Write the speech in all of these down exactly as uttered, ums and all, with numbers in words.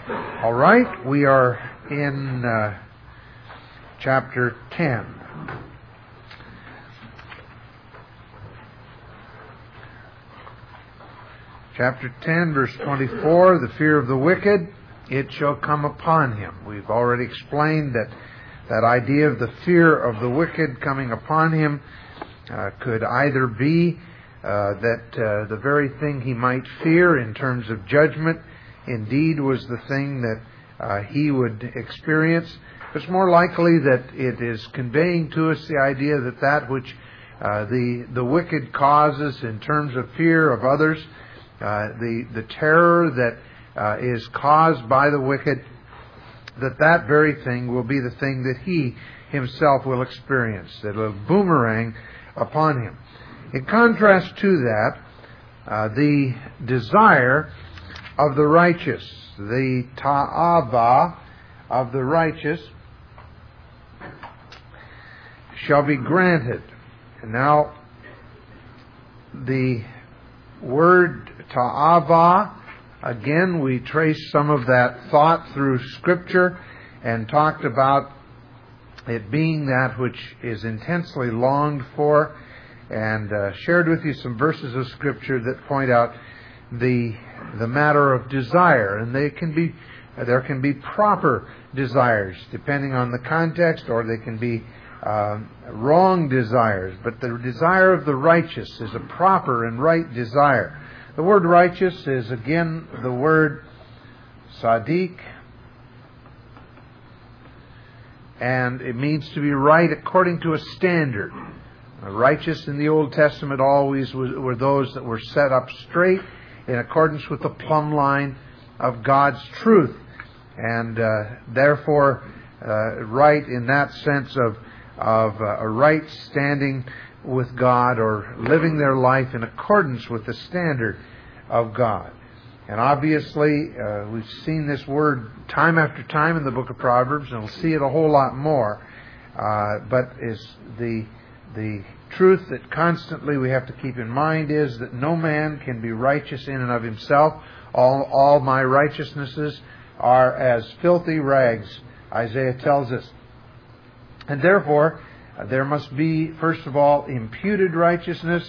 All right, we are in uh, chapter ten. Chapter ten, verse twenty-four, the fear of the wicked, it shall come upon him. We've already explained that that idea of the fear of the wicked coming upon him uh, could either be uh, that uh, the very thing he might fear in terms of judgment indeed was the thing that uh, he would experience. It's more likely that it is conveying to us the idea that that which uh, the the wicked causes in terms of fear of others, uh, the the terror that uh, is caused by the wicked, that that very thing will be the thing that he himself will experience, that will boomerang upon him. In contrast to that, uh, the desire of the righteous, the ta'ava of the righteous, shall be granted. And now, the word ta'ava, again, we traced some of that thought through Scripture and talked about it being that which is intensely longed for, and uh, shared with you some verses of Scripture that point out the the matter of desire, and they can be there can be proper desires depending on the context, or they can be uh, wrong desires. But the desire of the righteous is a proper and right desire. The word righteous is again the word sadiq, and it means to be right according to a standard. Righteous in the Old Testament always were those that were set up straight in accordance with the plumb line of God's truth, and uh, therefore uh, right in that sense of of uh, a right standing with God, or living their life in accordance with the standard of God. And obviously, uh, we've seen this word time after time in the book of Proverbs, and we'll see it a whole lot more. Uh, but is the the truth that constantly we have to keep in mind is that no man can be righteous in and of himself. All all my righteousnesses are as filthy rags, Isaiah tells us. And therefore, there must be, first of all, imputed righteousness.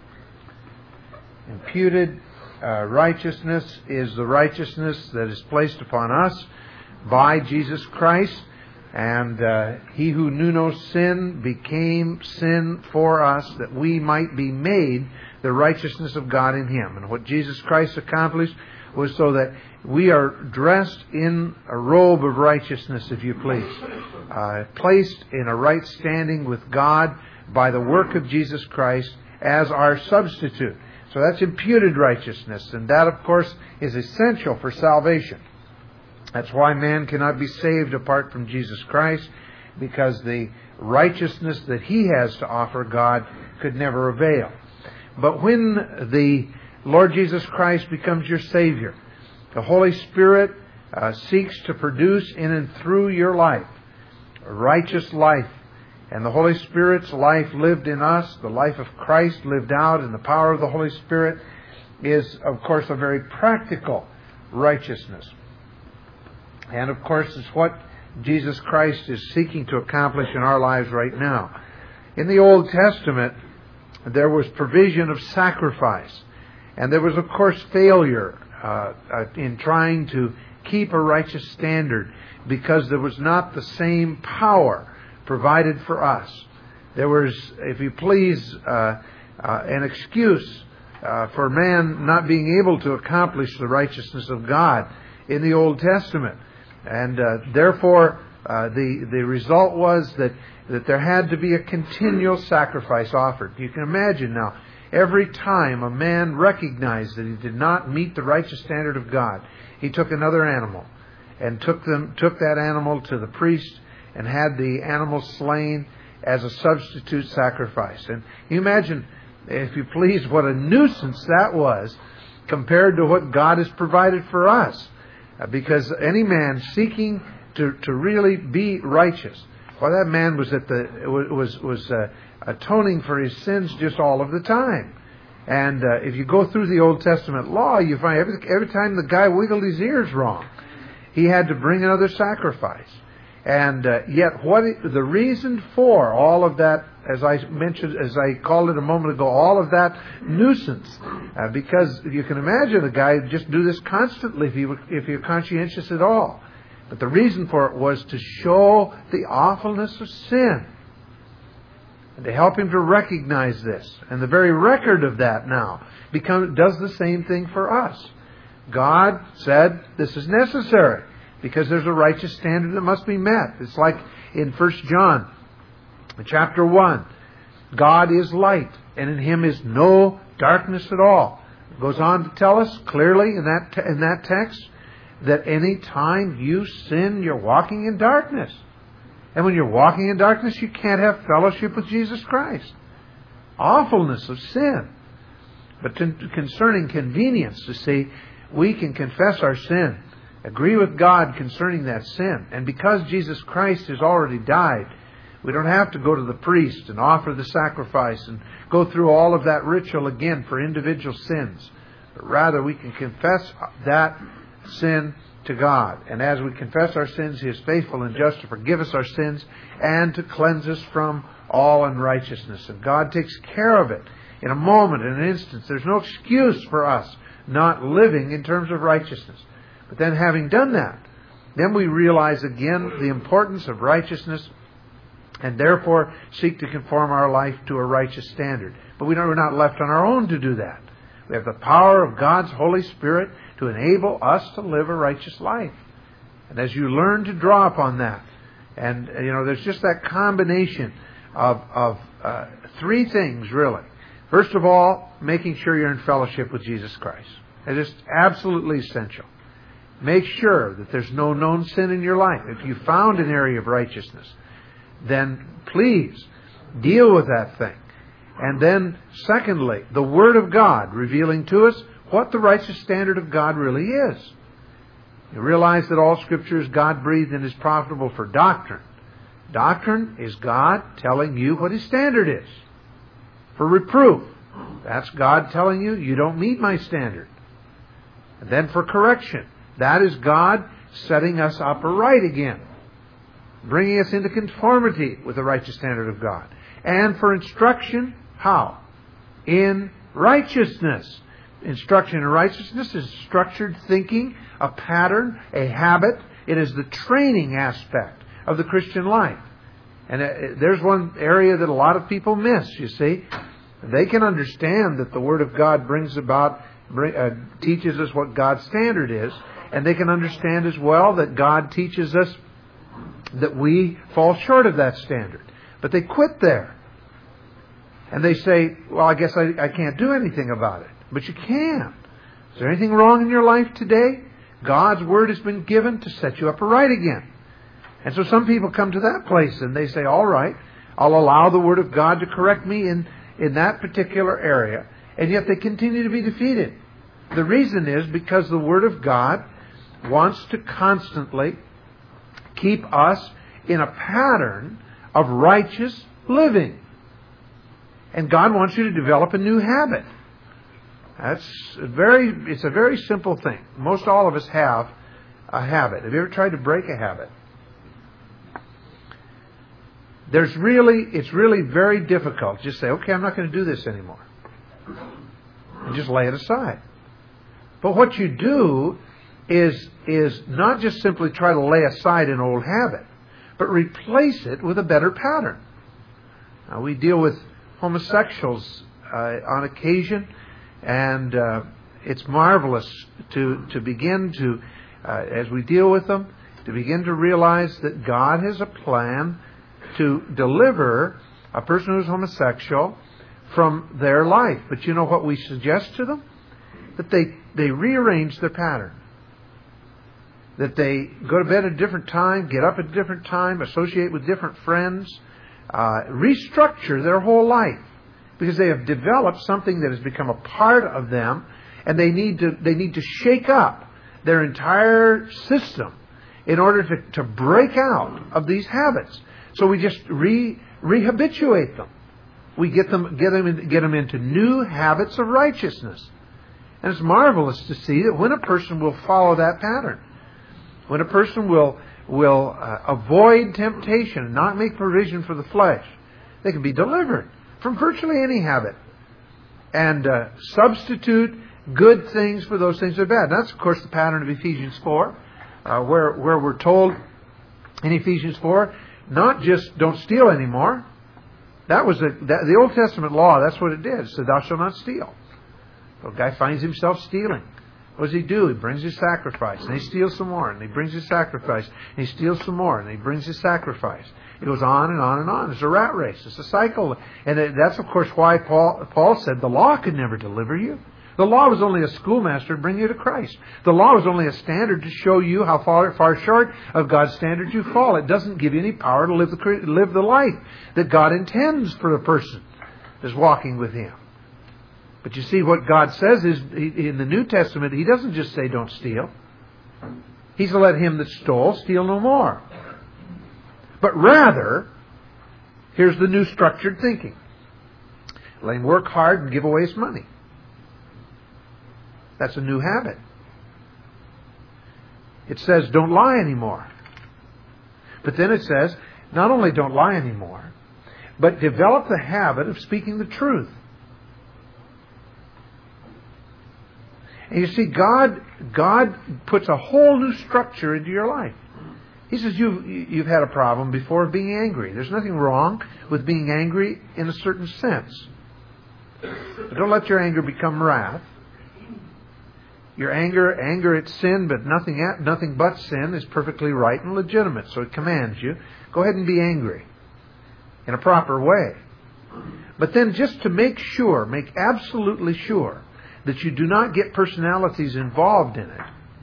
Imputed uh, righteousness is the righteousness that is placed upon us by Jesus Christ. And uh, He who knew no sin became sin for us, that we might be made the righteousness of God in Him. And what Jesus Christ accomplished was so that we are dressed in a robe of righteousness, if you please, uh, placed in a right standing with God by the work of Jesus Christ as our substitute. So that's imputed righteousness, and that, of course, is essential for salvation. That's why man cannot be saved apart from Jesus Christ, because the righteousness that He has to offer God could never avail. But when the Lord Jesus Christ becomes your Savior, the Holy Spirit uh, seeks to produce in and through your life a righteous life. And the Holy Spirit's life lived in us, the life of Christ lived out in the power of the Holy Spirit, is, of course, a very practical righteousness. And, of course, it's what Jesus Christ is seeking to accomplish in our lives right now. In the Old Testament, there was provision of sacrifice. And there was, of course, failure uh, uh, in trying to keep a righteous standard, because there was not the same power provided for us. There was, if you please, uh, uh, an excuse uh, for man not being able to accomplish the righteousness of God in the Old Testament. And uh, therefore, uh, the the result was that, that there had to be a continual sacrifice offered. You can imagine now, every time a man recognized that he did not meet the righteous standard of God, he took another animal and took them took that animal to the priest and had the animal slain as a substitute sacrifice. And you imagine, if you please, what a nuisance that was compared to what God has provided for us. Because any man seeking to, to really be righteous, well, that man was at the was was uh, atoning for his sins just all of the time. And uh, if you go through the Old Testament law, you find every every time the guy wiggled his ears wrong, He had to bring another sacrifice. And uh, yet, what it, the reason for all of that, as I mentioned, as I called it a moment ago, all of that nuisance, uh, because you can imagine a guy who'd just do this constantly if he were, if you're conscientious at all. But the reason for it was to show the awfulness of sin, and to help him to recognize this. And the very record of that now become, does the same thing for us. God said this is necessary, because there's a righteous standard that must be met. It's like in First John chapter one. God is light, and in Him is no darkness at all. It goes on to tell us clearly in that, te- in that text that any time you sin, you're walking in darkness. And when you're walking in darkness, you can't have fellowship with Jesus Christ. Awfulness of sin. But t- concerning convenience, to see, we can confess our sin, agree with God concerning that sin. And because Jesus Christ has already died, we don't have to go to the priest and offer the sacrifice and go through all of that ritual again for individual sins. But rather, we can confess that sin to God. And as we confess our sins, He is faithful and just to forgive us our sins and to cleanse us from all unrighteousness. And God takes care of it in a moment, in an instant. There's no excuse for us not living in terms of righteousness. But then, having done that, then we realize again the importance of righteousness, and therefore seek to conform our life to a righteous standard. But we know we're not left on our own to do that. We have the power of God's Holy Spirit to enable us to live a righteous life. And as you learn to draw upon that, and you know, there's just that combination of, of uh, three things really. First of all, making sure you're in fellowship with Jesus Christ. It's just absolutely essential. Make sure that there's no known sin in your life. If you found an area of righteousness, then please deal with that thing. And then, secondly, the Word of God revealing to us what the righteous standard of God really is. You realize that all Scripture is God-breathed and is profitable for doctrine. Doctrine is God telling you what His standard is. For reproof, that's God telling you, you don't meet my standard. And then for correction, that is God setting us up aright again, bringing us into conformity with the righteous standard of God. And for instruction, how? In righteousness. Instruction in righteousness is structured thinking, a pattern, a habit. It is the training aspect of the Christian life. And there's one area that a lot of people miss, you see. They can understand that the Word of God brings about, uh, teaches us what God's standard is, and they can understand as well that God teaches us that we fall short of that standard. But they quit there. And they say, well, I guess I, I can't do anything about it. But you can. Is there anything wrong in your life today? God's Word has been given to set you up right again. And so some people come to that place and they say, all right, I'll allow the Word of God to correct me in, in that particular area. And yet they continue to be defeated. The reason is because the Word of God wants to constantly keep us in a pattern of righteous living. And God wants you to develop a new habit. That's a very, it's a very simple thing. Most all of us have a habit. Have you ever tried to break a habit? There's really, it's really very difficult. Just say, okay, I'm not going to do this anymore. And just lay it aside. But what you do is, is not just simply try to lay aside an old habit, but replace it with a better pattern. Now, we deal with homosexuals uh, on occasion, and uh, it's marvelous to, to begin to, uh, as we deal with them, to begin to realize that God has a plan to deliver a person who's homosexual from their life. But you know what we suggest to them? That they, they rearrange their pattern. That they go to bed at a different time, get up at a different time, associate with different friends, uh, restructure their whole life. Because they have developed something that has become a part of them, and they need to, they need to shake up their entire system in order to, to break out of these habits. So we just re, rehabituate them. We get them, get them, in, get them into new habits of righteousness. And it's marvelous to see that when a person will follow that pattern, When a person will will uh, avoid temptation and not make provision for the flesh, they can be delivered from virtually any habit and uh, substitute good things for those things that are bad. And that's, of course, the pattern of Ephesians four, uh, where, where we're told in Ephesians four, not just don't steal anymore. That was a, that, the Old Testament law, that's what it did. It said, thou shalt not steal. So a guy finds himself stealing. What does he do? He brings his sacrifice, and he steals some more, and he brings his sacrifice, and he steals some more, and he brings his sacrifice. It goes on and on and on. It's a rat race. It's a cycle. And that's, of course, why Paul, Paul said the law could never deliver you. The law was only a schoolmaster to bring you to Christ. The law was only a standard to show you how far, far short of God's standard you fall. It doesn't give you any power to live the, live the life that God intends for the person that's walking with Him. But you see, what God says is, in the New Testament, He doesn't just say don't steal. He's to let him that stole steal no more. But rather, here's the new structured thinking. Let him work hard and give away his money. That's a new habit. It says don't lie anymore. But then it says, not only don't lie anymore, but develop the habit of speaking the truth. And you see, God, God puts a whole new structure into your life. He says you've, you've had a problem before of being angry. There's nothing wrong with being angry in a certain sense. But don't let your anger become wrath. Your anger, anger at sin, but nothing at, nothing but sin is perfectly right and legitimate. So it commands you, go ahead and be angry in a proper way. But then just to make sure, make absolutely sure that you do not get personalities involved in it,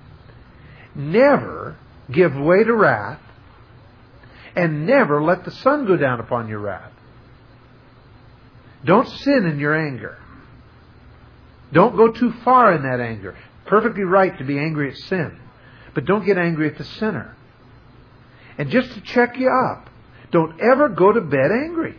never give way to wrath, and never let the sun go down upon your wrath. Don't sin in your anger. Don't go too far in that anger. Perfectly right to be angry at sin, but don't get angry at the sinner. And just to check you up, don't ever go to bed angry.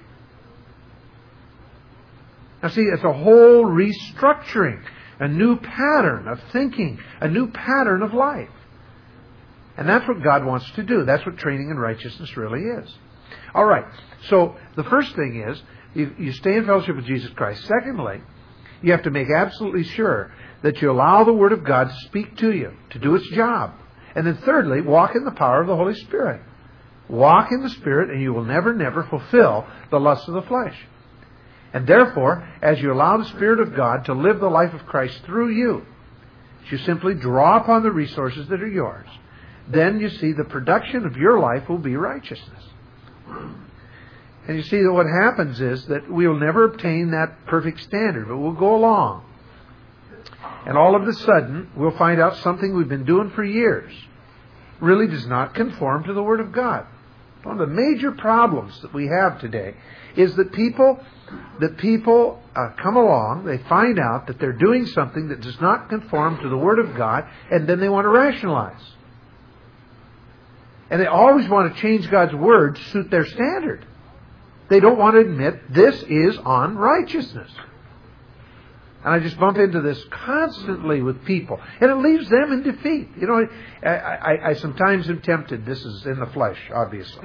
Now see, it's a whole restructuring, a new pattern of thinking, a new pattern of life. And that's what God wants to do. That's what training in righteousness really is. All right, so the first thing is, you, you stay in fellowship with Jesus Christ. Secondly, you have to make absolutely sure that you allow the Word of God to speak to you, to do its job. And then thirdly, walk in the power of the Holy Spirit. Walk in the Spirit and you will never, never fulfill the lusts of the flesh. And therefore, as you allow the Spirit of God to live the life of Christ through you, you simply draw upon the resources that are yours. Then you see the production of your life will be righteousness. And you see that what happens is that we will never obtain that perfect standard, but we'll go along. And all of a sudden, we'll find out something we've been doing for years really does not conform to the Word of God. One of the major problems that we have today is that people that people uh, come along, they find out that they're doing something that does not conform to the Word of God, and then they want to rationalize. And they always want to change God's Word to suit their standard. They don't want to admit this is unrighteousness. And I just bump into this constantly with people. And it leaves them in defeat. You know, I, I, I sometimes am tempted. This is in the flesh, obviously.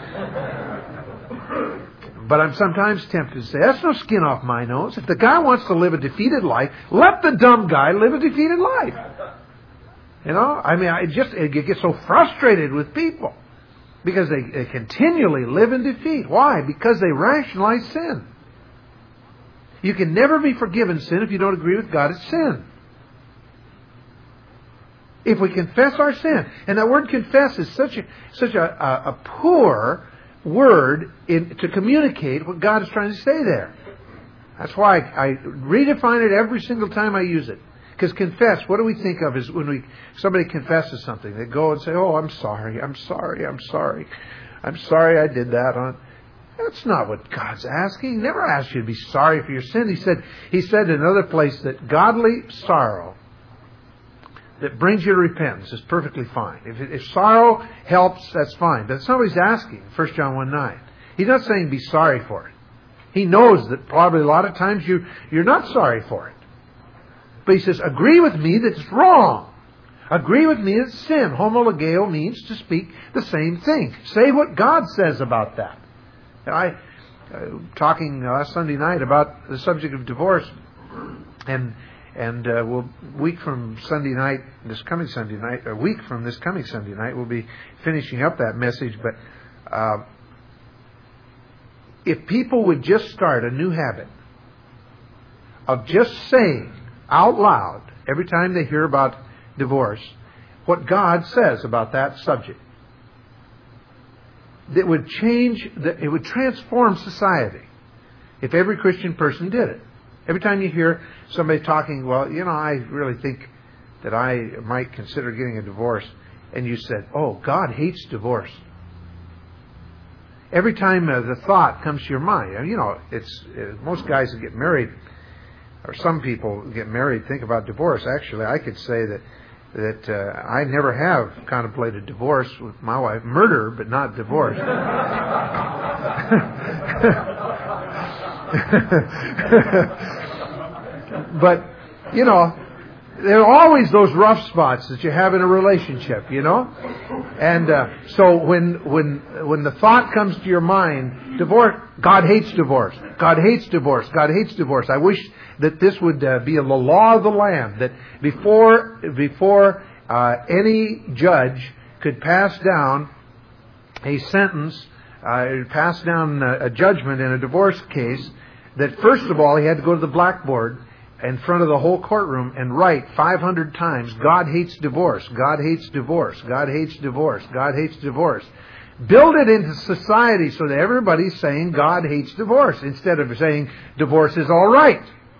But I'm sometimes tempted to say, that's no skin off my nose. If the guy wants to live a defeated life, let the dumb guy live a defeated life. You know, I mean, I just I get so frustrated with people because they, they continually live in defeat. Why? Because they rationalize sin. You can never be forgiven sin if you don't agree with God it's sin. If we confess our sin, and that word confess is such a such a, a, a poor word in, to communicate what God is trying to say there. That's why I, I redefine it every single time I use it. Because confess, what do we think of is when we somebody confesses something, they go and say, "Oh, I'm sorry, I'm sorry, I'm sorry, I'm sorry I did that." On That's not what God's asking. He never asked you to be sorry for your sin. He said, He said in another place that godly sorrow that brings you to repentance is perfectly fine. If, if sorrow helps, that's fine. But that's not what He's asking. First John one nine. He's not saying be sorry for it. He knows that probably a lot of times you, you're not sorry for it. But He says, agree with me that it's wrong. Agree with me, it's sin. Homologeo means to speak the same thing. Say what God says about that. I uh, talking last Sunday night about the subject of divorce, and and uh, we'll week from Sunday night, this coming Sunday night, a week from this coming Sunday night, we'll be finishing up that message. But uh, if people would just start a new habit of just saying out loud every time they hear about divorce what God says about that subject, it would change, the, it would transform society if every Christian person did it. Every time you hear somebody talking, well, you know, I really think that I might consider getting a divorce, and you said, oh, God hates divorce. Every time uh, the thought comes to your mind, you know, it's uh, most guys that get married, or some people get married, think about divorce. Actually, I could say that that uh, I never have contemplated divorce with my wife. Murder, but not divorce. But, you know, there are always those rough spots that you have in a relationship, you know? And uh, so when when when the thought comes to your mind, divorce, God hates divorce. God hates divorce. God hates divorce. I wish that this would uh, be a law of the land, that before before uh, any judge could pass down a sentence, uh, pass down a, a judgment in a divorce case, that first of all he had to go to the blackboard in front of the whole courtroom and write five hundred times, God hates divorce, God hates divorce, God hates divorce, God hates divorce. Build it into society so that everybody's saying God hates divorce instead of saying divorce is all right.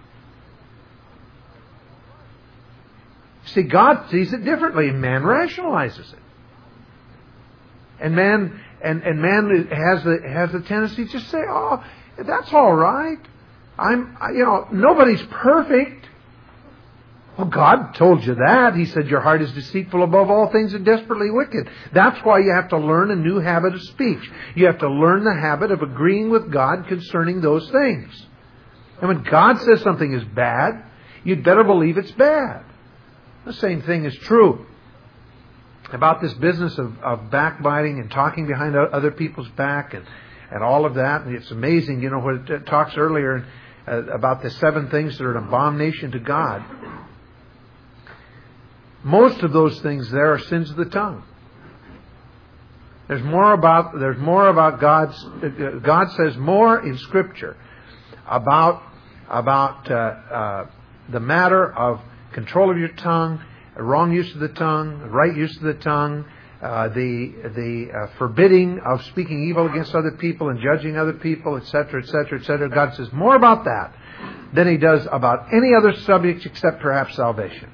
See, God sees it differently, and man rationalizes it. And man and, and man has the has the tendency to say, oh, that's all right. I'm, you know, nobody's perfect. Well, God told you that. He said your heart is deceitful above all things and desperately wicked. That's why you have to learn a new habit of speech. You have to learn the habit of agreeing with God concerning those things. And when God says something is bad, you'd better believe it's bad. The same thing is true about this business of, of backbiting and talking behind other people's back and, and all of that. And it's amazing, you know, what it talks earlier uh, about the seven things that are an abomination to God. Most of those things there are sins of the tongue. There's more about there's more about God's. Uh, God says more in Scripture about about uh, uh, the matter of control of your tongue, wrong use of the tongue, right use of the tongue, uh, the the uh, forbidding of speaking evil against other people and judging other people, et cetera, et cetera, et cetera. God says more about that than He does about any other subject except perhaps salvation.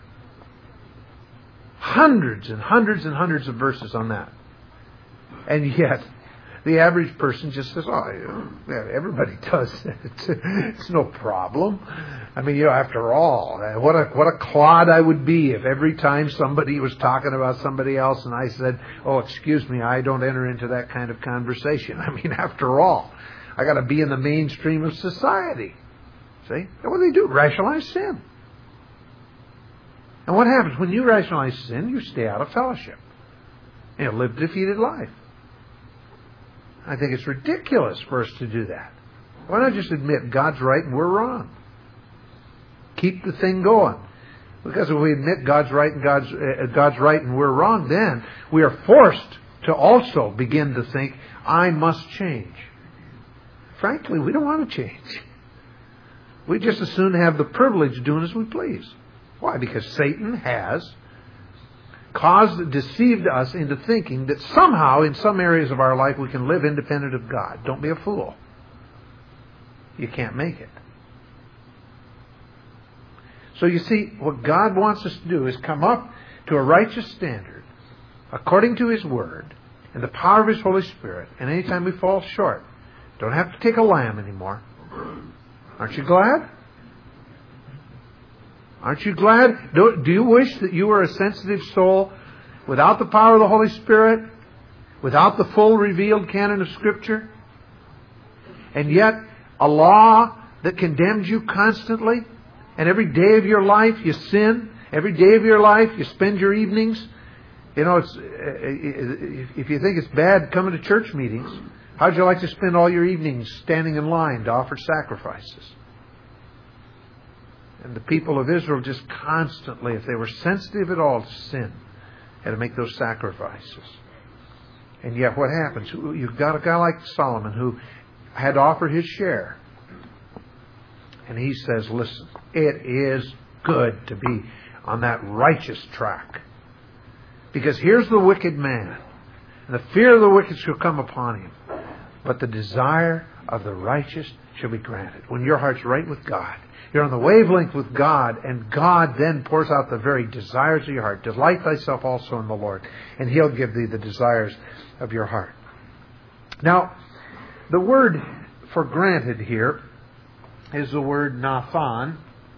Hundreds and hundreds and hundreds of verses on that. And yet, the average person just says, oh, yeah, everybody does. It's, it's no problem. I mean, you know, after all, what a what a clod I would be if every time somebody was talking about somebody else and I said, oh, excuse me, I don't enter into that kind of conversation. I mean, after all, I got to be in the mainstream of society. See? And what do they do? Rationalize sin. And what happens? When you rationalize sin, you stay out of fellowship. You live a defeated life. I think it's ridiculous for us to do that. Why not just admit God's right and we're wrong? Keep the thing going. Because if we admit God's right and God's uh, God's right and we're wrong, then we are forced to also begin to think, I must change. Frankly, we don't want to change. We just as soon have the privilege of doing as we please. Why? Because Satan has caused, deceived us into thinking that somehow in some areas of our life we can live independent of God. Don't be a fool. You can't make it. So you see, what God wants us to do is come up to a righteous standard according to His Word and the power of His Holy Spirit. And anytime we fall short, don't have to take a lamb anymore. Aren't you glad? Aren't you glad? Do, do you wish that you were a sensitive soul without the power of the Holy Spirit, without the full revealed canon of Scripture, and yet a law that condemns you constantly, and every day of your life you sin, Every day of your life, you spend your evenings. You know, it's, if you think it's bad coming to church meetings, how'd you like to spend all your evenings standing in line to offer sacrifices? And the people of Israel just constantly, if they were sensitive at all to sin, had to make those sacrifices. And yet what happens? You've got a guy like Solomon who had to offer his share. And he says, listen, it is good to be on that righteous track. Because here's the wicked man. And the fear of the wicked shall come upon him. But the desire of the righteous shall be granted. When your heart's right with God, you're on the wavelength with God, and God then pours out the very desires of your heart. Delight thyself also in the Lord, and He'll give thee the desires of your heart. Now, the word for granted here is the word Nathan.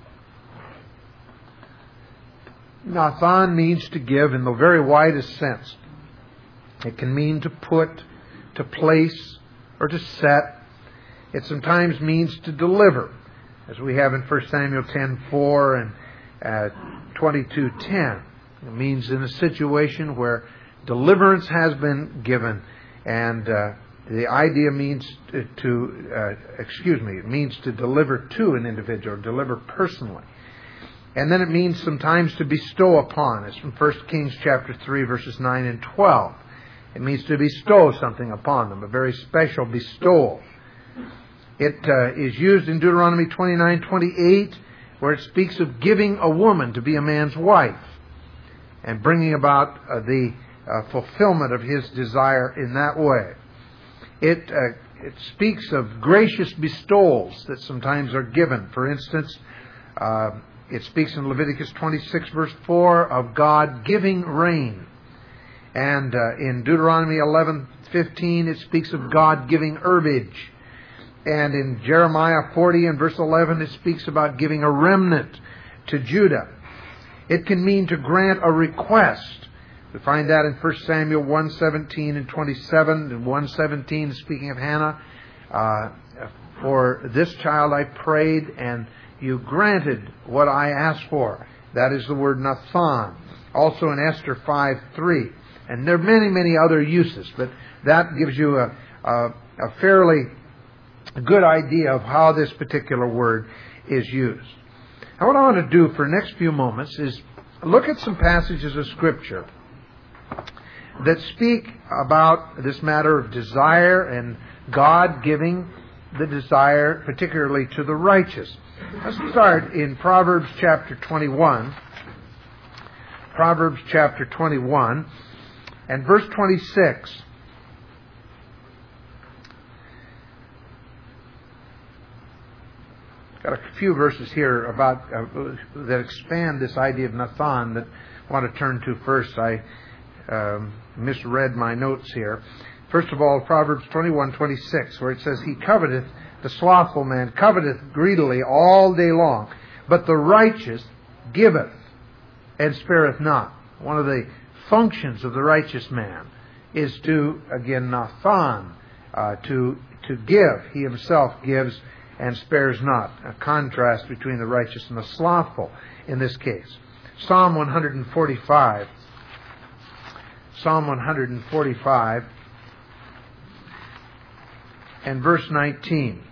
Nathan means to give in the very widest sense. It can mean to put, to place, or to set. It sometimes means to deliver, as we have in First Samuel ten four and uh, twenty-two ten. It means in a situation where deliverance has been given, and uh, the idea means to, to uh, excuse me, it means to deliver to an individual, deliver personally. And then it means sometimes to bestow upon. It's from First Kings chapter three, verses nine and twelve. It means to bestow something upon them, a very special bestowal. It uh, is used in Deuteronomy twenty-nine twenty-eight, where it speaks of giving a woman to be a man's wife and bringing about uh, the uh, fulfillment of his desire in that way. It uh, it speaks of gracious bestowals that sometimes are given. For instance, uh, it speaks in Leviticus twenty-six, verse four, of God giving rain. And uh, in Deuteronomy eleven fifteen, it speaks of God giving herbage. And in Jeremiah forty and verse eleven, it speaks about giving a remnant to Judah. It can mean to grant a request. We find that in First Samuel one seventeen and twenty-seven. And one seventeen, speaking of Hannah, uh, for this child I prayed, and you granted what I asked for. That is the word Nathan. Also in Esther five three. And there are many, many other uses, but that gives you a, a, a fairly good idea of how this particular word is used. Now, what I want to do for the next few moments is look at some passages of Scripture that speak about this matter of desire and God giving the desire, particularly to the righteous. Let's start in Proverbs chapter twenty-one. Proverbs chapter twenty-one and verse twenty-six. Got a few verses here about uh, that expand this idea of Nathan that I want to turn to first. I um, misread my notes here. First of all, Proverbs twenty-one twenty-six, where it says, He coveteth, the slothful man coveteth greedily all day long, but the righteous giveth and spareth not. One of the functions of the righteous man is to, again, Nathan, uh, to, to give. He himself gives and spares not. A contrast between the righteous and the slothful in this case. Psalm one forty-five. Psalm one forty-five and verse nineteen.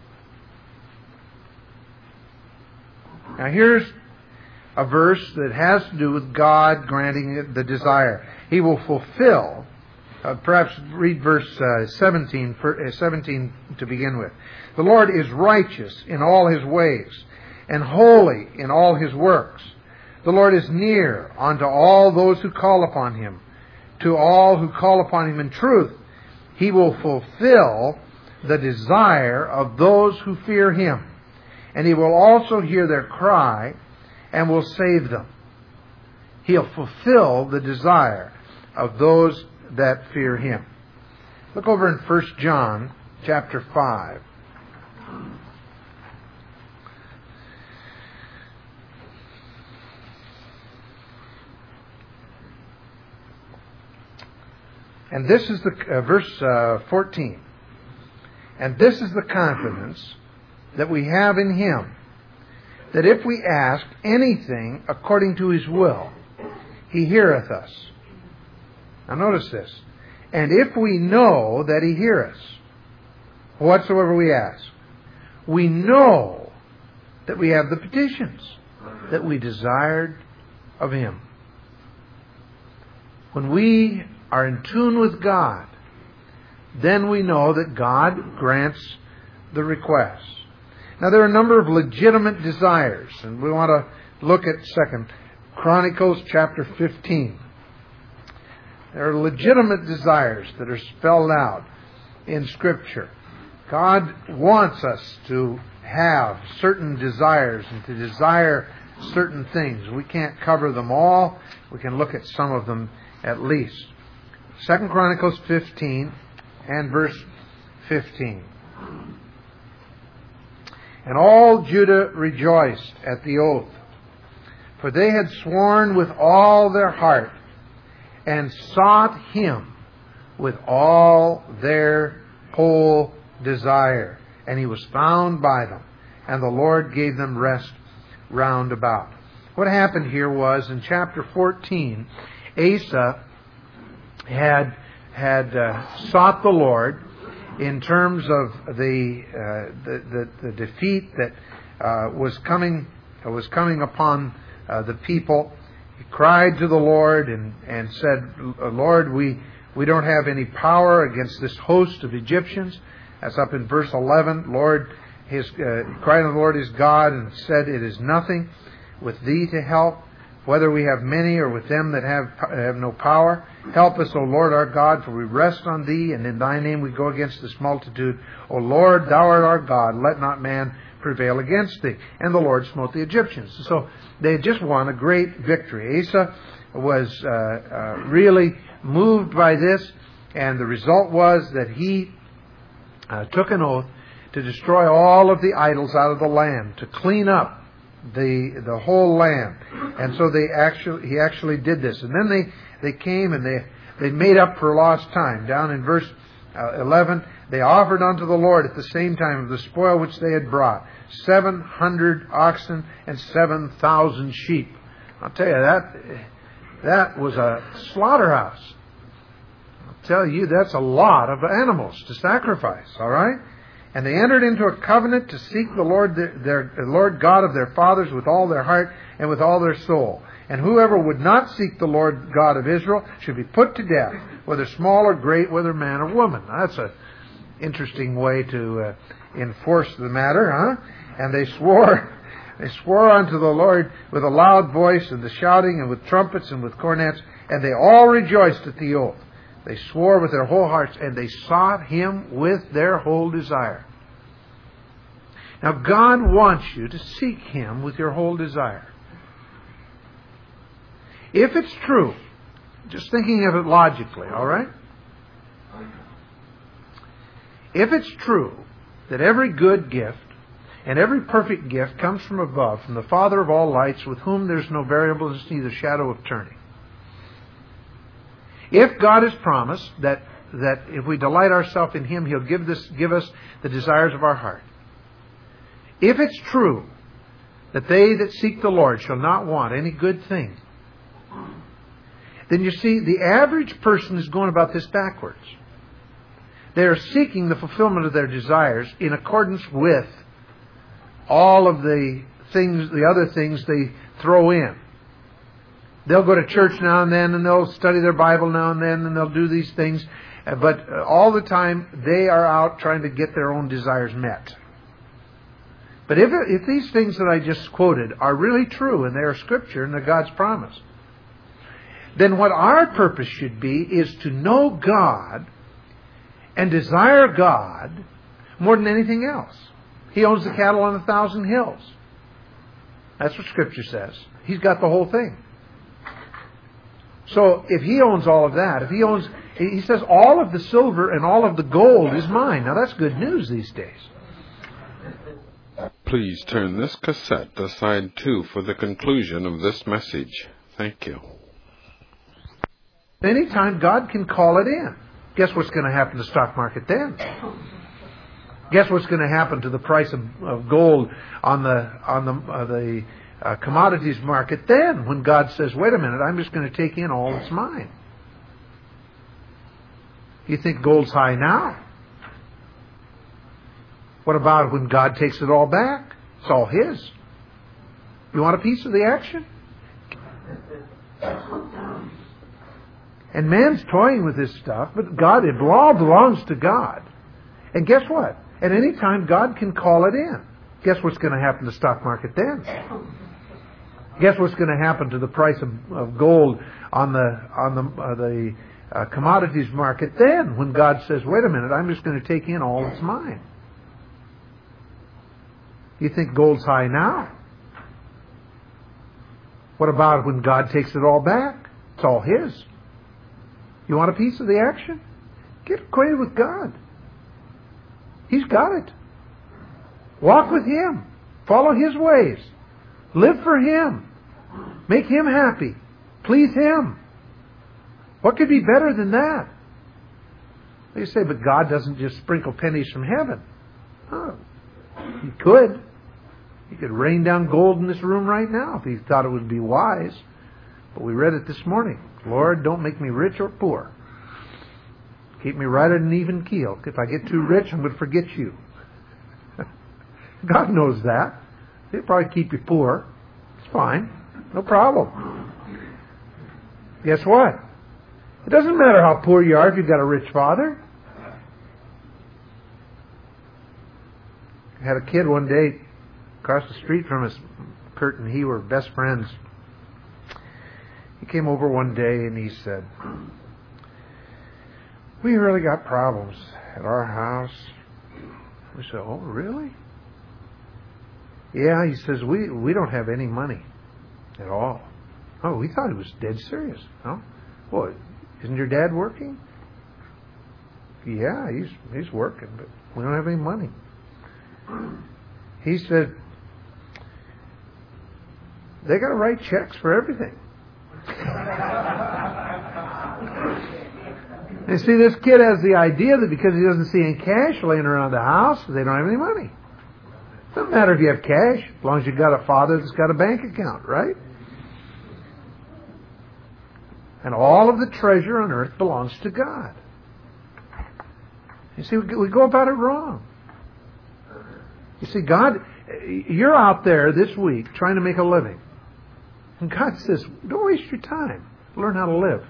Now here's a verse that has to do with God granting the desire. He will fulfill, uh, perhaps read verse uh, seventeen, for, uh, seventeen to begin with. The Lord is righteous in all His ways, and holy in all His works. The Lord is near unto all those who call upon Him. To all who call upon Him in truth, He will fulfill the desire of those who fear Him. And He will also hear their cry and will save them. He'll fulfill the desire of those that fear Him. Look over in First John chapter five. And this is the uh, verse uh, fourteen. And this is the confidence that we have in Him, that if we ask anything according to His will, He heareth us. Now notice this. And if we know that He heareth us, whatsoever we ask, we know that we have the petitions that we desired of Him. When we are in tune with God, then we know that God grants the request. Now there are a number of legitimate desires, and we want to look at Second Chronicles chapter fifteen. There are legitimate desires that are spelled out in Scripture. God wants us to have certain desires and to desire certain things. We can't cover them all. We can look at some of them at least. Second Chronicles fifteen and verse fifteen. And all Judah rejoiced at the oath, for they had sworn with all their heart, and sought Him with all their whole desire. And He was found by them, and the Lord gave them rest round about. What happened here was, in chapter fourteen, Asa had had uh, sought the Lord in terms of the uh, the, the, the defeat that uh, was coming uh, was coming upon uh, the people. He cried to the Lord and, and said, Lord, we, we don't have any power against this host of Egyptians. That's up in verse eleven. Lord, his uh, cried to the Lord his God and said, it is nothing with thee to help, whether we have many or with them that have have no power. Help us, O Lord our God, for we rest on thee, and in thy name we go against this multitude. O Lord, thou art our God, let not man prevail against thee. And the Lord smote the Egyptians. So they had just won a great victory. Asa was uh, uh, really moved by this, and the result was that he uh, took an oath to destroy all of the idols out of the land, to clean up the the whole land. And so they actually he actually did this. And then they, they came and they they made up for lost time. Down in verse uh, eleven, they offered unto the Lord at the same time of the spoil which they had brought seven hundred oxen and seven thousand sheep. I'll tell you, that that was a slaughterhouse. I'll tell you, that's a lot of animals to sacrifice, all right? And they entered into a covenant to seek the Lord their, their Lord God of their fathers with all their heart and with all their soul. And whoever would not seek the Lord God of Israel should be put to death, whether small or great, whether man or woman. That's an interesting way to uh, enforce the matter, huh? And they swore, they swore unto the Lord with a loud voice, and the shouting, and with trumpets, and with cornets, and they all rejoiced at the oath. They swore with their whole hearts, and they sought Him with their whole desire. Now, God wants you to seek Him with your whole desire. If it's true, just thinking of it logically, all right? If it's true that every good gift and every perfect gift comes from above, from the Father of all lights, with whom there's no variableness, neither shadow of turning. If God has promised that, that if we delight ourselves in Him, He'll give this give us the desires of our heart. If it's true that they that seek the Lord shall not want any good thing, then you see, the average person is going about this backwards. They are seeking the fulfillment of their desires in accordance with all of the things, the other things they throw in. They'll go to church now and then, and they'll study their Bible now and then, and they'll do these things. But all the time, they are out trying to get their own desires met. But if, if these things that I just quoted are really true, and they are Scripture, and they're God's promise, then what our purpose should be is to know God and desire God more than anything else. He owns the cattle on a thousand hills. That's what Scripture says. He's got the whole thing. So if He owns all of that, if He owns, He says all of the silver and all of the gold is mine. Now that's good news these days. Please turn this cassette to side two for the conclusion of this message. Thank you. Anytime God can call it in. Guess what's going to happen to the stock market then? Guess what's going to happen to the price of, of gold on the on the uh, the uh, commodities market then, when God says, "Wait a minute, I'm just going to take in all that's mine"? You think gold's high now? What about when God takes it all back? It's all His. You want a piece of the action? And man's toying with this stuff, but God, it all belongs to God. And guess what? At any time, God can call it in. Guess what's going to happen to the stock market then? Guess what's going to happen to the price of, of gold on the on the uh, the uh, commodities market then, when God says, "Wait a minute, I'm just going to take in all that's mine"? You think gold's high now? What about when God takes it all back? It's all His. You want a piece of the action? Get acquainted with God. He's got it. Walk with Him. Follow His ways. Live for Him. Make Him happy. Please Him. What could be better than that? They say, but God doesn't just sprinkle pennies from heaven. Oh, He could. He could rain down gold in this room right now if He thought it would be wise. But we read it this morning. Lord, don't make me rich or poor. Keep me right at an even keel. If I get too rich, I'm going to forget You. God knows that. He'll probably keep you poor. It's fine. No problem. Guess what? It doesn't matter how poor you are if you've got a rich father. I had a kid one day across the street from us. Kurt and he were best friends. He came over one day and he said, "We really got problems at our house." We said, "Oh, really?" "Yeah," he says, we, we don't have any money at all." Oh, we thought he was dead serious. No? Well, isn't your dad working? "Yeah, he's he's working, but we don't have any money." He said, "They got to write checks for everything." You see, this kid has the idea that because he doesn't see any cash laying around the house, they don't have any money. It doesn't matter if you have cash, as long as you've got a father that's got a bank account, right? And all of the treasure on earth belongs to God. You see, we go about it wrong. You see, God, you're out there this week trying to make a living. And God says, don't waste your time. Learn how to live.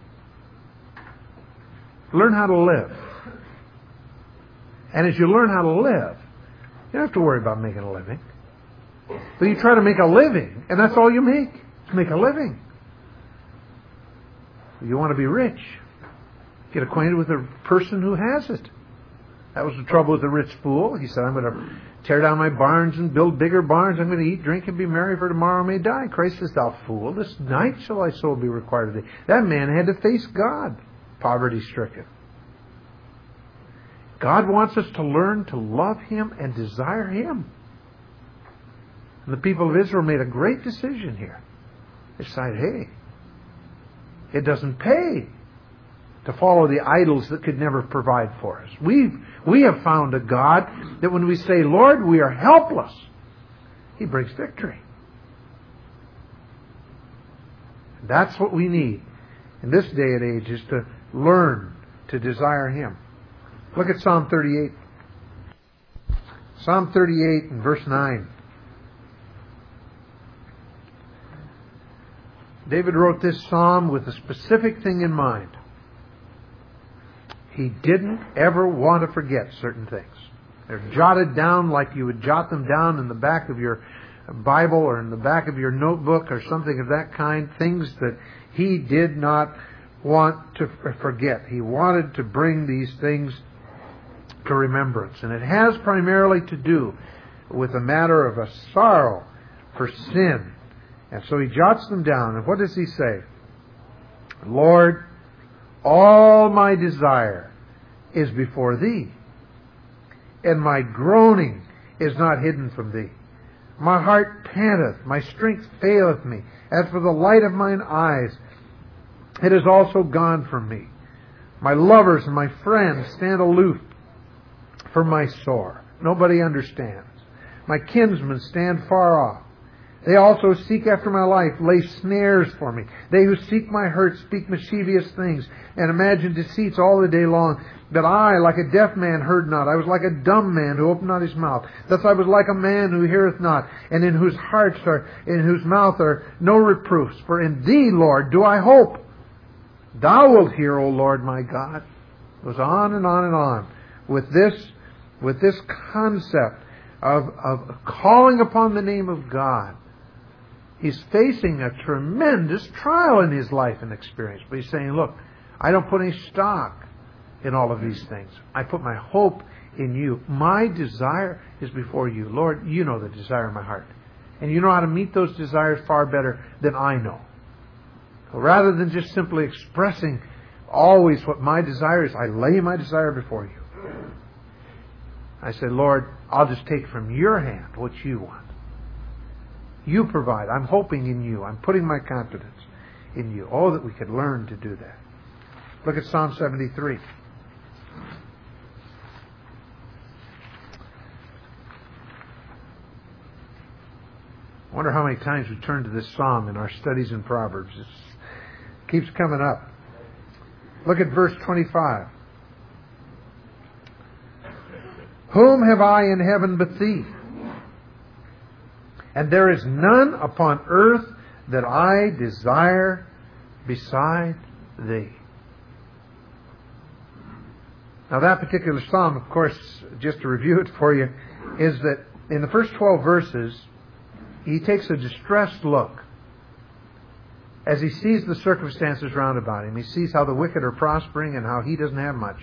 Learn how to live. And as you learn how to live, you don't have to worry about making a living. But you try to make a living, and that's all you make. Is make a living. You want to be rich. Get acquainted with the person who has it. That was the trouble with the rich fool. He said, "I'm going to tear down my barns and build bigger barns. I'm going to eat, drink, and be merry, for tomorrow I may die." Christ says, "Thou fool, this night shall thy soul be required of thee." That man had to face God, poverty-stricken. God wants us to learn to love Him and desire Him. And the people of Israel made a great decision here. They decided, hey, it doesn't pay to follow the idols that could never provide for us. We've, we have found a God that when we say, "Lord, we are helpless," He brings victory. That's what we need in this day and age, is to learn to desire Him. Look at Psalm thirty-eight. Psalm thirty-eight and verse nine. David wrote this psalm with a specific thing in mind. He didn't ever want to forget certain things. They're jotted down like you would jot them down in the back of your Bible or in the back of your notebook or something of that kind. Things that he did not want to forget. He wanted to bring these things to remembrance. And it has primarily to do with a matter of a sorrow for sin. And so he jots them down. And what does he say? "Lord, all my desire is before Thee, and my groaning is not hidden from Thee. My heart panteth, my strength faileth me. As for the light of mine eyes, it is also gone from me. My lovers and my friends stand aloof for my sore. Nobody understands. My kinsmen stand far off. They also seek after my life, lay snares for me. They who seek my hurt speak mischievous things, and imagine deceits all the day long. But I, like a deaf man, heard not. I was like a dumb man who opened not his mouth. Thus I was like a man who heareth not, and in whose hearts are, in whose mouth are no reproofs. For in Thee, Lord, do I hope. Thou wilt hear, O Lord my God. It goes on and on and on with this, with this concept of, of calling upon the name of God. He's facing a tremendous trial in his life and experience. But he's saying, look, I don't put any stock in all of these things. I put my hope in You. My desire is before You. Lord, You know the desire of my heart. And You know how to meet those desires far better than I know. So rather than just simply expressing always what my desire is, I lay my desire before You. I say, Lord, I'll just take from Your hand what You want. You provide. I'm hoping in You. I'm putting my confidence in You. Oh, that we could learn to do that. Look at Psalm seventy-three. I wonder how many times we turn to this psalm in our studies in Proverbs. It keeps coming up. Look at verse twenty-five. Whom have I in heaven but Thee? And there is none upon earth that I desire beside Thee. Now that particular psalm, of course, just to review it for you, is that in the first twelve verses, he takes a distressed look as he sees the circumstances round about him. He sees how the wicked are prospering and how he doesn't have much.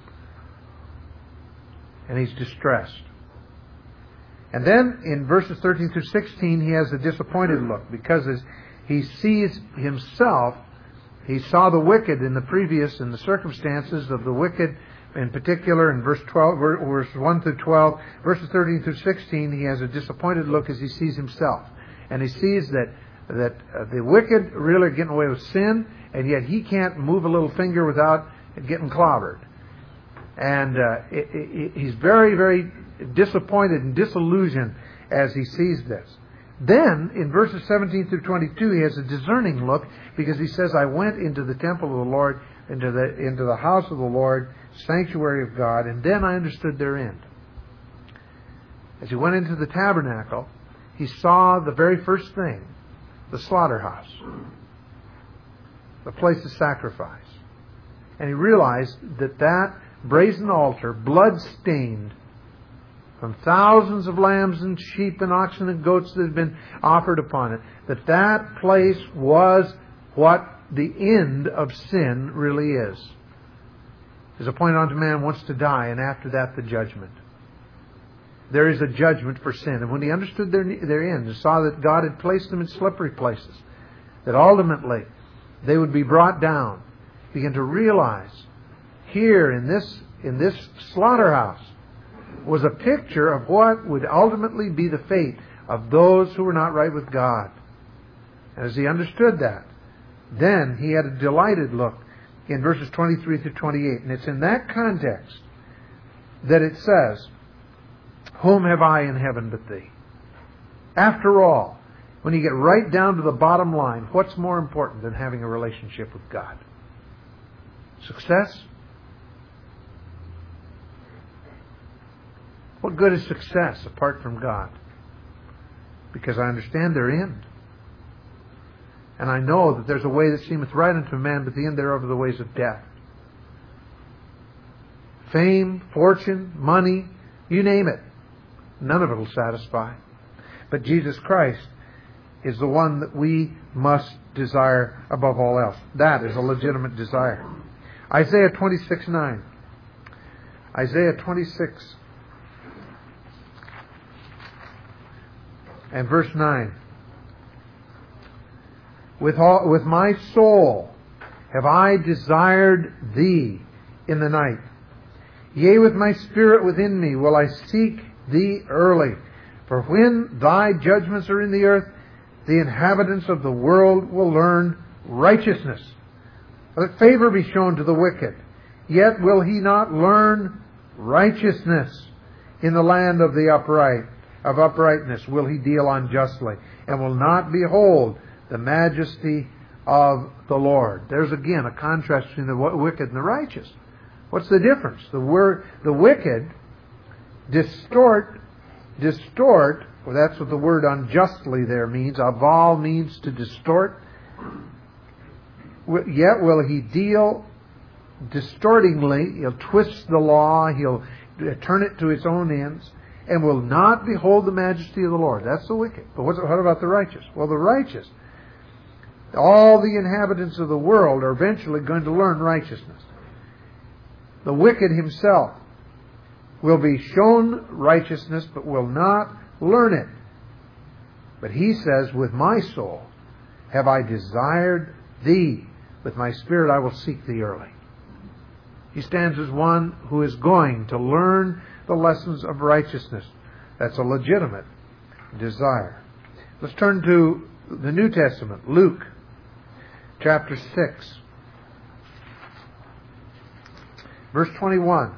And he's distressed. And then in verses thirteen through sixteen, he has a disappointed look because as he sees himself, he saw the wicked in the previous, in the circumstances of the wicked in particular in verse twelve, verse one through twelve, verses thirteen through sixteen, he has a disappointed look as he sees himself. And he sees that that uh, the wicked really are getting away with sin, and yet he can't move a little finger without getting clobbered. And uh, it, it, he's very, very disappointed and disillusioned as he sees this. Then, in verses seventeen through twenty-two, he has a discerning look because he says, I went into the temple of the Lord, into the into the house of the Lord, sanctuary of God, and then I understood their end. As he went into the tabernacle, he saw the very first thing, the slaughterhouse, the place of sacrifice. And he realized that that brazen altar, blood-stained, from thousands of lambs and sheep and oxen and goats that had been offered upon it, that that place was what the end of sin really is. Is appointed unto man once to die, and after that the judgment. There is a judgment for sin. And when he understood their, their end and saw that God had placed them in slippery places, that ultimately they would be brought down, he began to realize here in this, in this slaughterhouse was a picture of what would ultimately be the fate of those who were not right with God. And as he understood that, then he had a delighted look in verses twenty-three through twenty-eight. And it's in that context that it says, whom have I in heaven but Thee? After all, when you get right down to the bottom line, what's more important than having a relationship with God? Success? What good is success apart from God? Because I understand their end. And I know that there's a way that seemeth right unto a man, but the end thereof are the ways of death. Fame, fortune, money, you name it. None of it will satisfy. But Jesus Christ is the one that we must desire above all else. That is a legitimate desire. Isaiah twenty-six nine. Isaiah twenty-six and verse nine. With all, with my soul have I desired Thee in the night. Yea, with my spirit within me will I seek Thee early. For when Thy judgments are in the earth, the inhabitants of the world will learn righteousness. Let favor be shown to the wicked. Yet will he not learn Righteousness in the land of the upright, of uprightness will he deal unjustly, and will not behold the majesty of the Lord. There's again a contrast between the wicked and the righteous. What's the difference? The word, the wicked distort, distort, well, that's what the word unjustly there means. Aval means to distort. Yet will he deal distortingly. He'll twist the law. He'll turn it to its own ends, and will not behold the majesty of the Lord. That's the wicked. But what's, what about the righteous? Well, the righteous, all the inhabitants of the world are eventually going to learn righteousness. The wicked himself will be shown righteousness, but will not learn it. But he says, with my soul have I desired thee. With my spirit I will seek thee early. He stands as one who is going to learn the lessons of righteousness. That's a legitimate desire. Let's turn to the New Testament, Luke chapter six, verse twenty-one.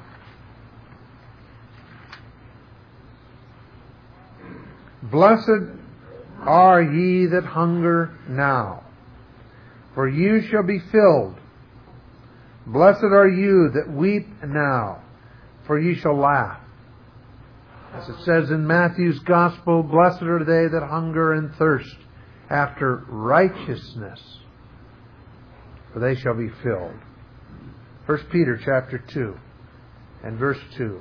Blessed are ye that hunger now, for you shall be filled. Blessed are you that weep now, for ye shall laugh. As it says in Matthew's Gospel, blessed are they that hunger and thirst after righteousness, for they shall be filled. First Peter chapter two and verse two.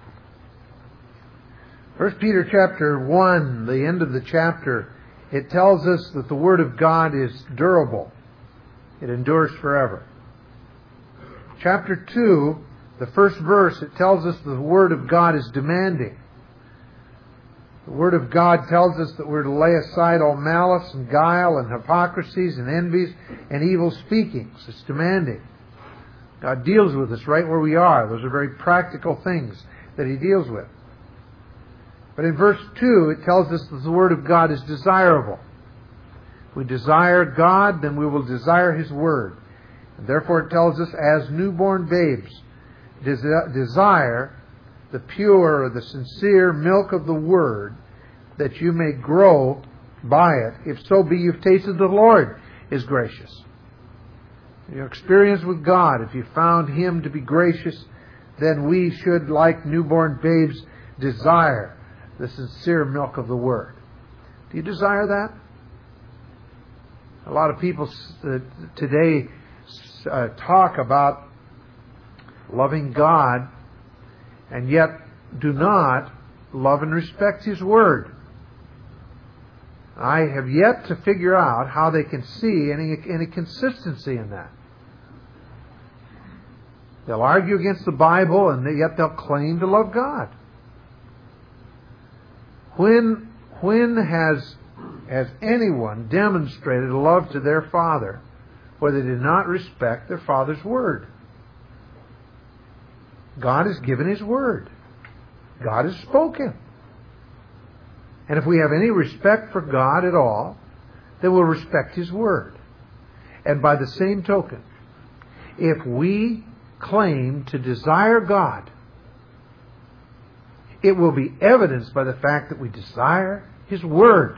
First Peter chapter one, the end of the chapter, it tells us that the Word of God is durable. It endures forever. Chapter two, the first verse, it tells us that the Word of God is demanding. The Word of God tells us that we're to lay aside all malice and guile and hypocrisies and envies and evil speakings. It's demanding. God deals with us right where we are. Those are very practical things that He deals with. But in verse two, it tells us that the Word of God is desirable. If we desire God, then we will desire His Word. And therefore it tells us, as newborn babes, desi- desire the pure or the sincere milk of the Word, that you may grow by it. If so be you've tasted the Lord is gracious. Your experience with God, if you found Him to be gracious, then we should, like newborn babes, desire the sincere milk of the Word. Do you desire that? A lot of people uh, today uh, talk about loving God, and yet do not love and respect His Word. I have yet to figure out how they can see any, any consistency in that. They'll argue against the Bible, and yet they'll claim to love God. When, when has, has anyone demonstrated love to their father where they did not respect their father's word? God has given His word. God has spoken. And if we have any respect for God at all, then we'll respect His word. And by the same token, if we claim to desire God, it will be evidenced by the fact that we desire His Word.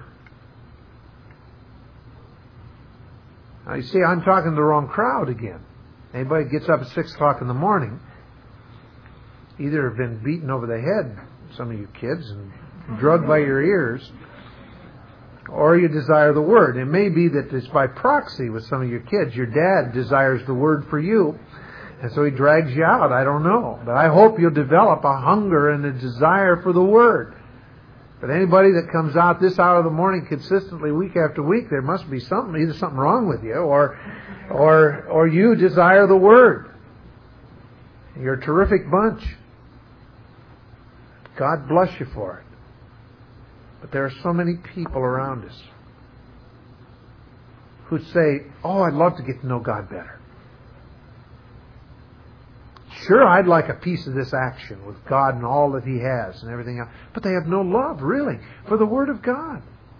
Now, you see, I'm talking to the wrong crowd again. Anybody gets up at six o'clock in the morning, either have been beaten over the head, some of you kids, and drugged by your ears, or you desire the Word. It may be that it's by proxy with some of your kids. Your dad desires the Word for you, and so he drags you out. I don't know. But I hope you'll develop a hunger and a desire for the Word. But anybody that comes out this hour of the morning consistently week after week, there must be something, either something wrong with you, or or or you desire the Word. You're a terrific bunch. God bless you for it. But there are so many people around us who say, oh, I'd love to get to know God better. Sure, I'd like a piece of this action with God and all that He has and everything else. But they have no love, really, for the Word of God.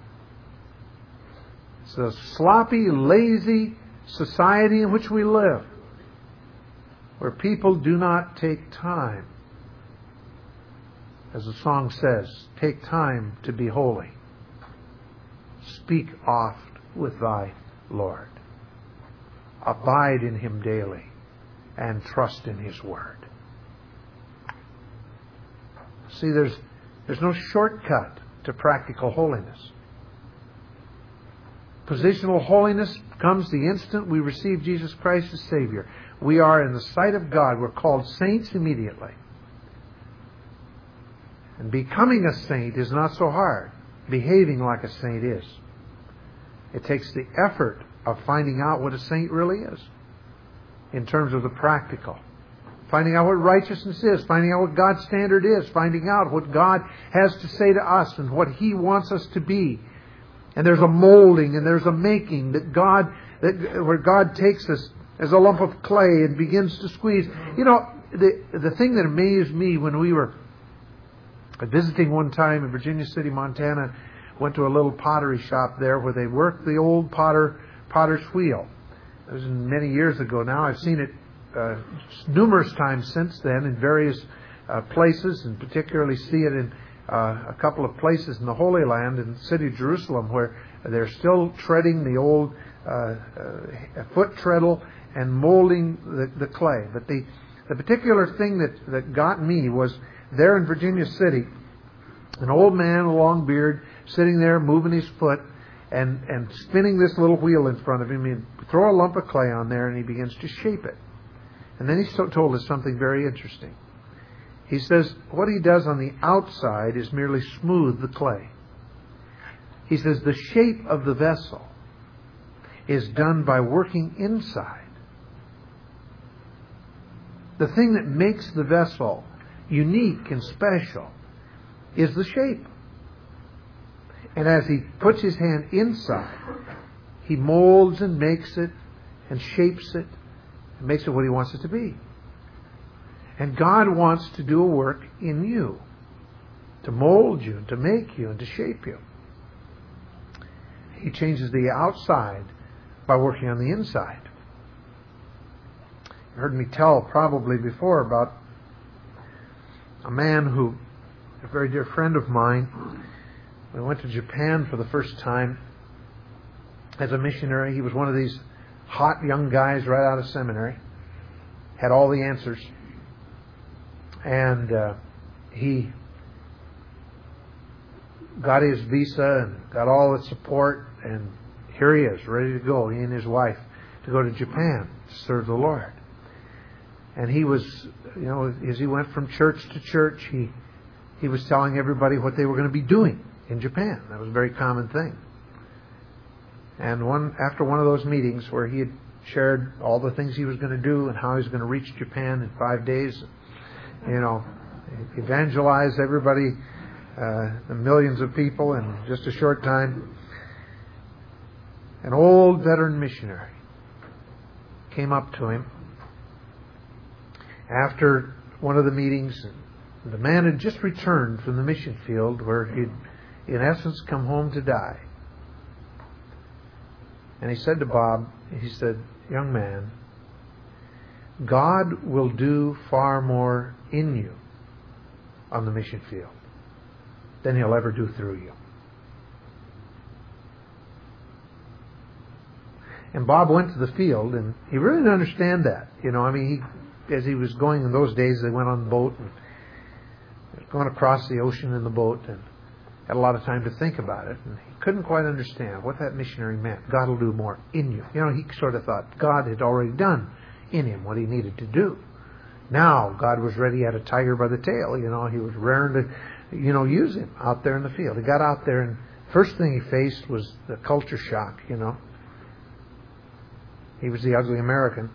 It's a sloppy, lazy society in which we live, where people do not take time As the song says, take time to be holy. Speak oft with thy Lord. Abide in Him daily and trust in His word. See, there's, there's no shortcut to practical holiness. Positional holiness comes the instant we receive Jesus Christ as Savior. We are, in the sight of God, we're called saints immediately. And becoming a saint is not so hard. Behaving like a saint is. It takes the effort of finding out what a saint really is in terms of the practical. Finding out what righteousness is. Finding out what God's standard is. Finding out what God has to say to us and what He wants us to be. And there's a molding and there's a making that God, that where God takes us as a lump of clay and begins to squeeze. You know, the the thing that amazed me when we were visiting one time in Virginia City, Montana, went to a little pottery shop there where they worked the old potter potter's wheel. It was many years ago now. I've seen it uh, numerous times since then in various uh, places, and particularly see it in uh, a couple of places in the Holy Land, in the city of Jerusalem, where they're still treading the old uh, uh, foot treadle and molding the, the clay. But the, the particular thing that, that got me was there in Virginia City, an old man, a long beard, sitting there moving his foot and, and spinning this little wheel in front of him. He'd throw a lump of clay on there and he begins to shape it. And then he so told us something very interesting. He says what he does on the outside is merely smooth the clay. He says the shape of the vessel is done by working inside. The thing that makes the vessel unique and special is the shape. And as he puts his hand inside, he molds and makes it and shapes it and makes it what he wants it to be. And God wants to do a work in you, to mold you, to make you, and to shape you. He changes the outside by working on the inside. You heard me tell probably before about a man who, a very dear friend of mine, we went to Japan for the first time as a missionary. He was one of these hot young guys right out of seminary, had all the answers. And uh, he got his visa and got all the support, and here he is, ready to go, he and his wife, to go to Japan to serve the Lord. And he was, you know, as he went from church to church, he he was telling everybody what they were going to be doing in Japan. That was a very common thing. And one after one of those meetings where he had shared all the things he was going to do and how he was going to reach Japan in five days, you know, evangelize everybody, uh, the millions of people in just a short time. An old veteran missionary came up to him after one of the meetings. The man had just returned from the mission field where he'd, in essence, come home to die. And he said to Bob, he said, "Young man, God will do far more in you on the mission field than He'll ever do through you." And Bob went to the field, and he really didn't understand that. You know, I mean, he, as he was going in those days, they went on the boat and going across the ocean in the boat, and had a lot of time to think about it. And he couldn't quite understand what that missionary meant. God will do more in you. You know, he sort of thought God had already done in him what he needed to do. Now God was ready, he had a tiger by the tail. You know, he was raring to, you know, use him out there in the field. He got out there, and first thing he faced was the culture shock, you know. He was the ugly American.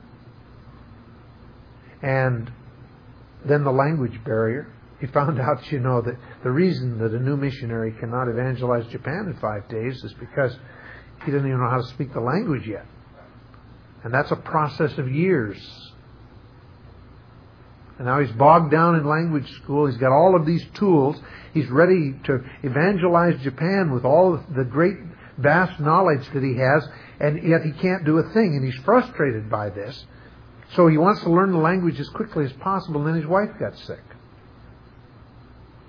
And then the language barrier. He found out, you know, that the reason that a new missionary cannot evangelize Japan in five days is because he doesn't even know how to speak the language yet. And that's a process of years. And now he's bogged down in language school. He's got all of these tools. He's ready to evangelize Japan with all the great, vast knowledge that he has, and yet he can't do a thing. And he's frustrated by this. So he wants to learn the language as quickly as possible, and then his wife got sick.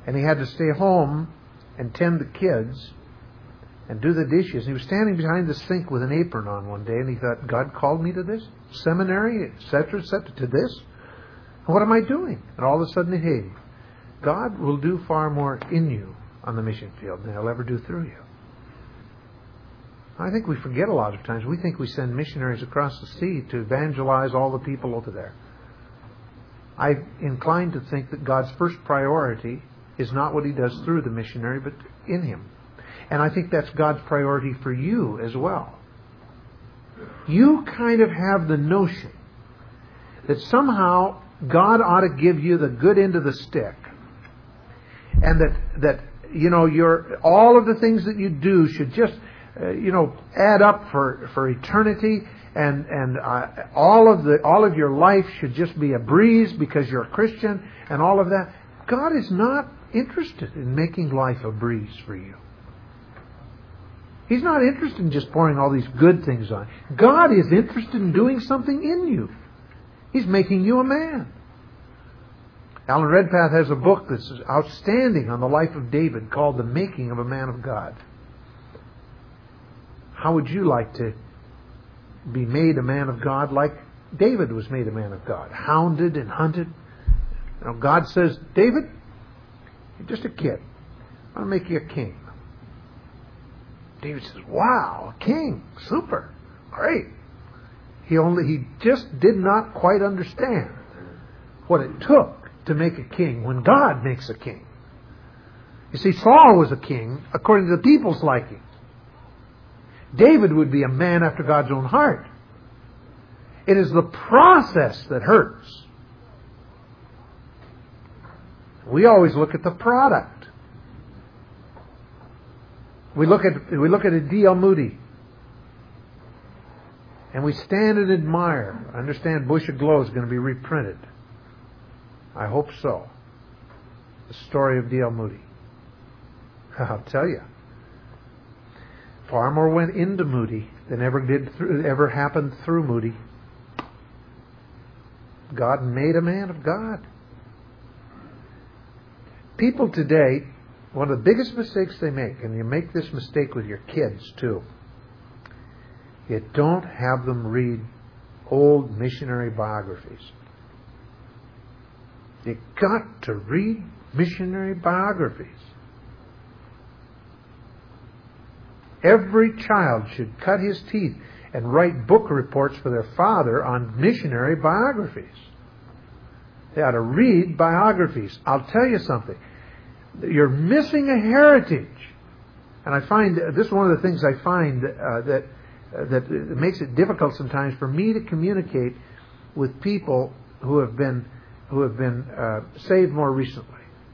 And he had to stay home and tend the kids and do the dishes. He was standing behind the sink with an apron on one day, and he thought, God called me to this? Seminary, et cetera, et cetera, to this? What am I doing? And all of a sudden it hit him. God will do far more in you on the mission field than He'll ever do through you. I think we forget a lot of times. We think we send missionaries across the sea to evangelize all the people over there. I'm inclined to think that God's first priority is not what He does through the missionary, but in him. And I think that's God's priority for you as well. You kind of have the notion that somehow God ought to give you the good end of the stick. And that, that you know, your all of the things that you do should just, uh, you know, add up for, for eternity. And, and uh, all of the all of your life should just be a breeze because you're a Christian and all of that. God is not interested in making life a breeze for you. He's not interested in just pouring all these good things on. God is interested in doing something in you. He's making you a man. Alan Redpath has a book that's outstanding on the life of David called The Making of a Man of God. How would you like to be made a man of God like David was made a man of God? Hounded and hunted. You know, God says, David, you're just a kid. I'm going to make you a king. David says, wow, a king. Super. Great. He only, he just did not quite understand what it took to make a king when God makes a king. You see, Saul was a king according to the people's liking. David would be a man after God's own heart. It is the process that hurts. We always look at the product. We look at we look at a D L Moody, and we stand and admire. I understand Bush Aglow is going to be reprinted. I hope so. The story of D L Moody. I'll tell you, far more went into Moody than ever did through, ever happened through Moody. God made a man of God. People today, one of the biggest mistakes they make, and you make this mistake with your kids too, you don't have them read old missionary biographies. You've got to read missionary biographies. Every child should cut his teeth and write book reports for their father on missionary biographies. They ought to read biographies. I'll tell you something. You're missing a heritage. And I find, this is one of the things I find uh, that, uh, that makes it difficult sometimes for me to communicate with people who have been, who have been uh, saved more recently.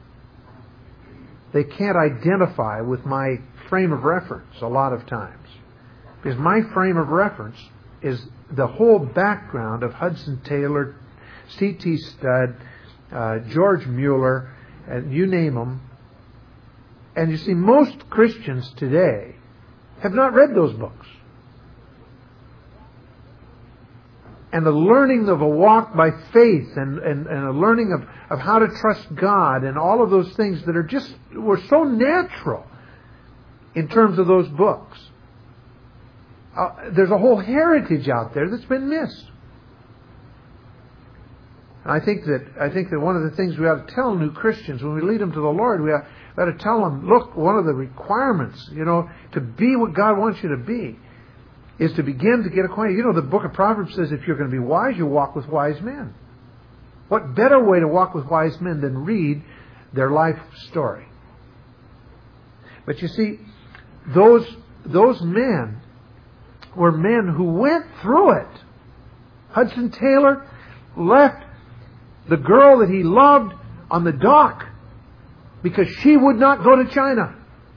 They can't identify with my frame of reference a lot of times. Because my frame of reference is the whole background of Hudson Taylor, C T Studd, uh, George Mueller, and you name them. And you see, most Christians today have not read those books. And the learning of a walk by faith and, and, and a learning of, of how to trust God and all of those things that are just, were so natural in terms of those books. Uh, there's a whole heritage out there that's been missed. And I think that I think that one of the things we ought to tell new Christians when we lead them to the Lord, we ought, we ought to tell them, look, one of the requirements, you know, to be what God wants you to be, is to begin to get acquainted. You know, the book of Proverbs says if you're going to be wise, you walk with wise men. What better way to walk with wise men than read their life story? But you see, those those men were men who went through it. Hudson Taylor left the girl that he loved on the dock because she would not go to China.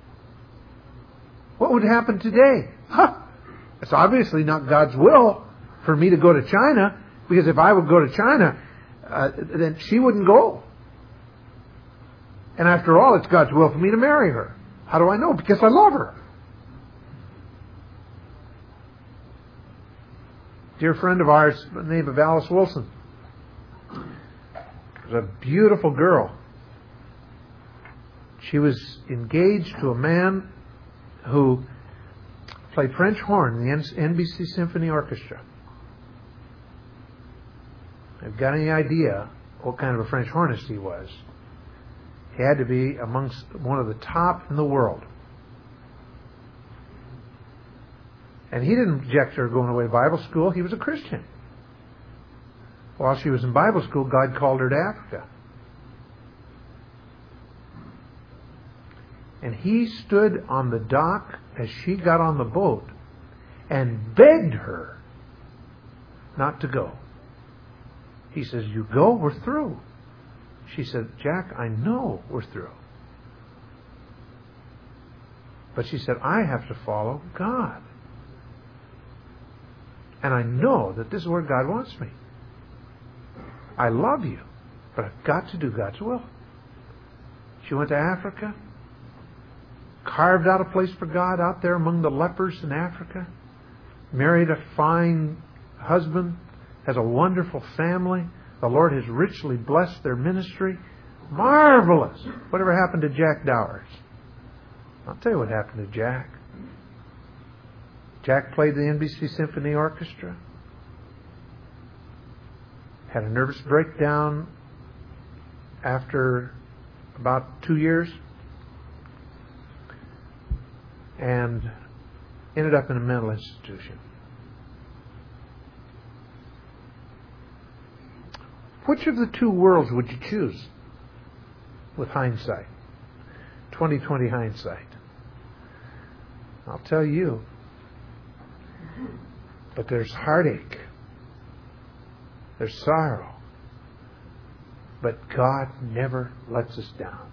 What would happen today? Huh. It's obviously not God's will for me to go to China, because if I would go to China, uh, then she wouldn't go. And after all, it's God's will for me to marry her. How do I know? Because I love her. Dear friend of ours, by the name of Alice Wilson, was a beautiful girl. She was engaged to a man who played French horn in the N B C Symphony Orchestra. Have you got any idea what kind of a French hornist he was? He had to be amongst one of the top in the world. And he didn't object to her going away to Bible school. He was a Christian. While she was in Bible school, God called her to Africa. And he stood on the dock as she got on the boat and begged her not to go. He says, "You go, we're through." She said, "Jack, I know we're through." But she said, "I have to follow God. And I know that this is where God wants me. I love you, but I've got to do God's will." She went to Africa, carved out a place for God out there among the lepers in Africa, married a fine husband, has a wonderful family. The Lord has richly blessed their ministry. Marvelous! Whatever happened to Jack Dowers? I'll tell you what happened to Jack. Jack played the N B C Symphony Orchestra, had a nervous breakdown after about two years, and ended up in a mental institution. Which of the two worlds would you choose with hindsight? twenty twenty hindsight. I'll tell you. But there's heartache. There's sorrow. But God never lets us down.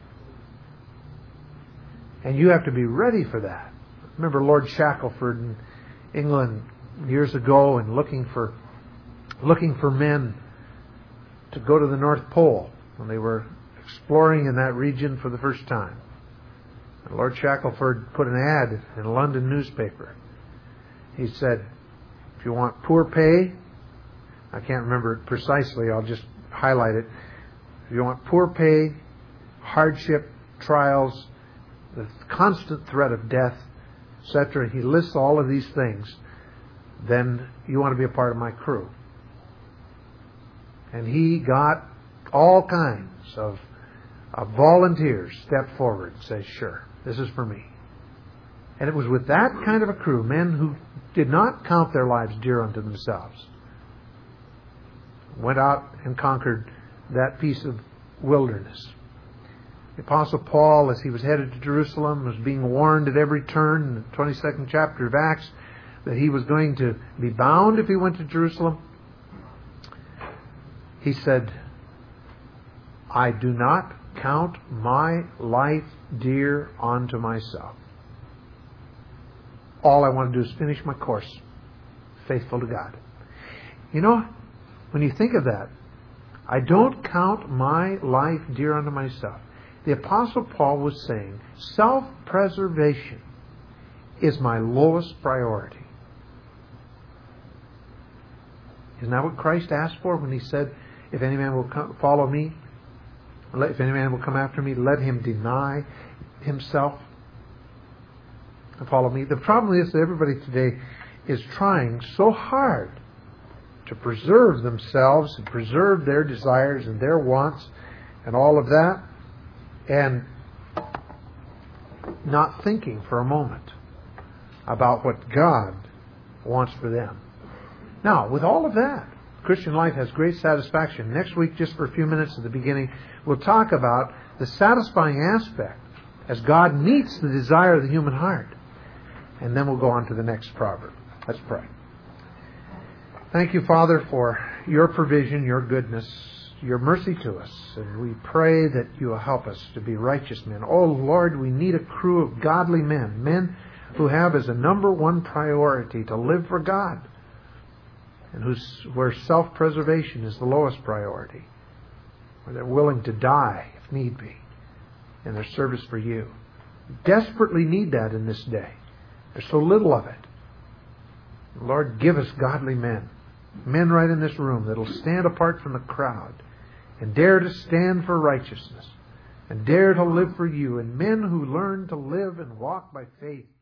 And you have to be ready for that. Remember Lord Shackelford in England years ago and looking for looking for men to go to the North Pole when they were exploring in that region for the first time. And Lord Shackelford put an ad in a London newspaper. He said, if you want poor pay, I can't remember it precisely, I'll just highlight it. If you want poor pay, hardship, trials, the constant threat of death, et cetera, he lists all of these things, then you want to be a part of my crew. And he got all kinds of, of volunteers step forward and say, sure, this is for me. And it was with that kind of a crew, men who did not count their lives dear unto themselves, went out and conquered that piece of wilderness. The Apostle Paul, as he was headed to Jerusalem, was being warned at every turn in the twenty-second chapter of Acts that he was going to be bound if he went to Jerusalem. He said, I do not count my life dear unto myself. All I want to do is finish my course, faithful to God. You know, when you think of that, I don't count my life dear unto myself. The Apostle Paul was saying, self-preservation is my lowest priority. Isn't that what Christ asked for when he said, if any man will come, follow me, if any man will come after me, let him deny himself and follow me. The problem is that everybody today is trying so hard to preserve themselves and preserve their desires and their wants and all of that, and not thinking for a moment about what God wants for them. Now, with all of that, Christian life has great satisfaction. Next week, just for a few minutes at the beginning, we'll talk about the satisfying aspect as God meets the desire of the human heart. And then we'll go on to the next proverb. Let's pray. Thank you, Father, for your provision, your goodness, your mercy to us. And we pray that you will help us to be righteous men. Oh, Lord, we need a crew of godly men, men who have as a number one priority to live for God, and whose, where self-preservation is the lowest priority, where they're willing to die, if need be, in their service for you. We desperately need that in this day. There's so little of it. Lord, give us godly men, men right in this room that will stand apart from the crowd and dare to stand for righteousness and dare to live for you, and men who learn to live and walk by faith